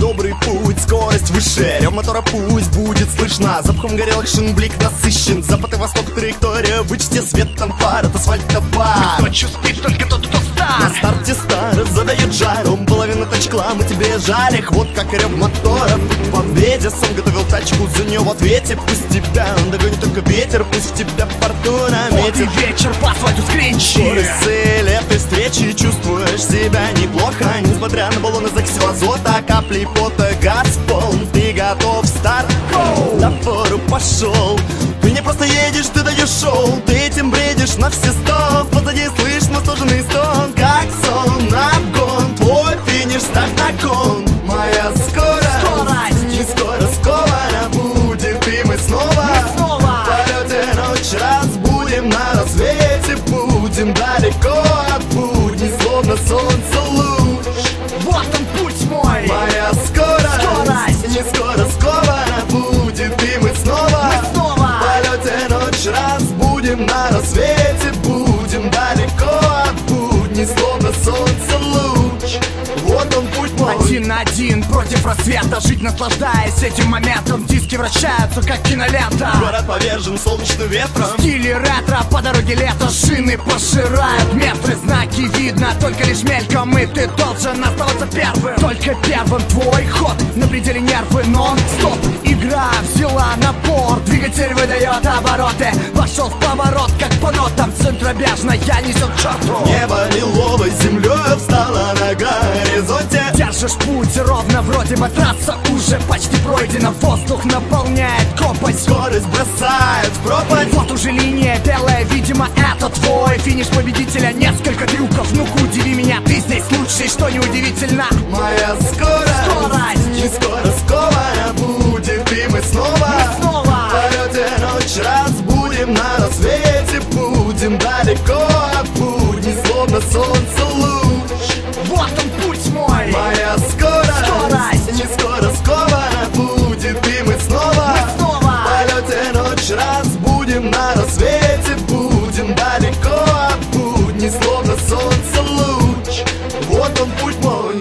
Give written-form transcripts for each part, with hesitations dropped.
добрый путь, скорость выше, рев мотора пусть будет слышно. Запахом горелок шинблик насыщен, запад и восток траектория, вычти светом фар, от асфальта пар. Ночью спит только тот, кто стар. На старте стар задает жаром, половина тачклам, и тебе жаль их, вот как рев мотора. В победе сам готовил тачку, за нее в ответе пусть тебя догонит только ветер, пусть в тебя фортуна метит. Вот и вечер по асфальту скринчи. Цель этой встречи, чувствуешь себя неплохо, несмотря на баллоны закиси азота, капли пота, газ полн, ты готов, старт, на фору пошел. Ты не просто едешь, ты даешь шоу, ты этим бредишь на все сто. Позади слышно сложенный стон, как сон, обгон, твой финиш, старт на кон. Моя скорость не скоро скована будет, и мы снова в полете ночь разбудим, на рассвете будем далеко от будней, словно солнце луч. Вот он путь мой. Моя скорость не скоро скована будет, и мы снова в полете ночь разбудим, на рассвете будем далеко от будней, словно солнце луч. Вот он путь мой. Один на один против рассвета, жить наслаждаясь этим моментом. Диски вращаются, как кинолента. Город повержен солнечным ветром. В стиле ретро, по дороге лето. Шины пожирают метры, знаки видно только лишь мельком. И ты должен оставаться первым. Только первым твой ход, на пределе нервы, нон-стоп. Игра взяла напор, двигатель выдает обороты. Вошел в поворот, как по нотам, центробежная несет к черту. Небо лиловой землей встало на горизонте. Держишь путь ровно, вроде бы трасса уже почти пройдена. Воздух наполняет копоть, Скорость бросает в пропасть. вот уже линия белая, видимо, это твой финиш победителя. Несколько трюков, ну-ка удиви меня, ты здесь лучший, что неудивительно. Моя скорость не скоро скована будет, и мы снова в полете ночь разбудим, на рассвете будем далеко от будней, словно солнце луч. Вот он путь мой. Моя скорость не скоро скована будет, и мы снова в полете ночь разбудим, на рассвете будем далеко от будней, словно солнце луч. Вот он путь мой.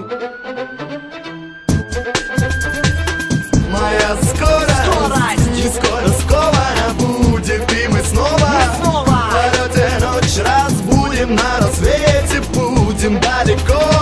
Моя скорость не скоро скована будет, и мы снова в полете ночь разбудим, на рассвете будем далеко